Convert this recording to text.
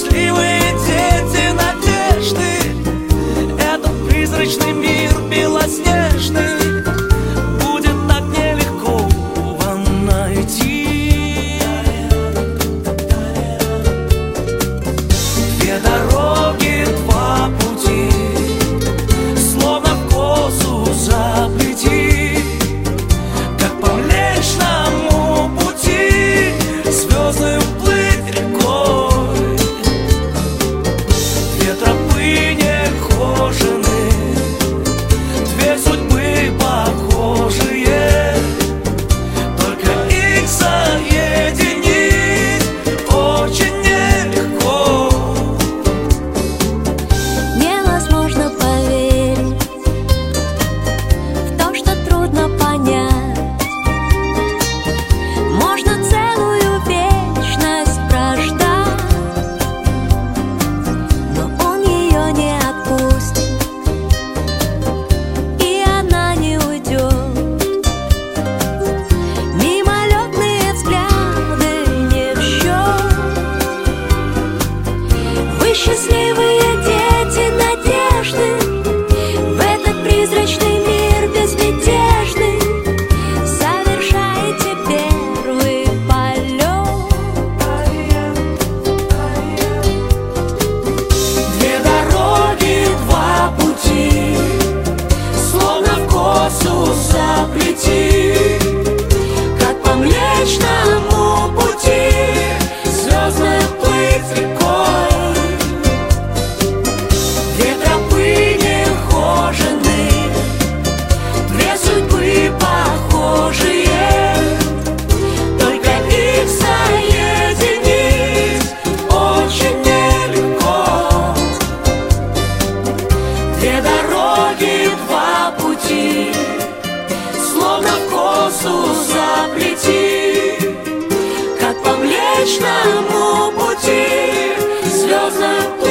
счастливые дети надежды. Этот призрачный мир белоснежный будет так нелегко вам найти. Две дороги, два пути, словно в косу заплети. Как по Млечному пути звездную плыть рекой. Две тропы нехожены, две судьбы похожие, только их соединить очень нелегко. Невозможно поверить в то, что трудно понять. Можно целую вечность прождать, но он ее не отпустит, и она не уйдет. Мимолетные взгляды не в счет. Вы счастливые дети надежды, в этот призрачный мир безмятежный совершаете первый полет. Две дороги, два пути, словно в косу заплети. Как по Млечному пути звездная плыть рекой. Две тропы нехожены, две судьбы похожие, только их соединить очень нелегко. Две дороги, два пути, словно в косу заплети. Как по Млечному пути звездная плыть.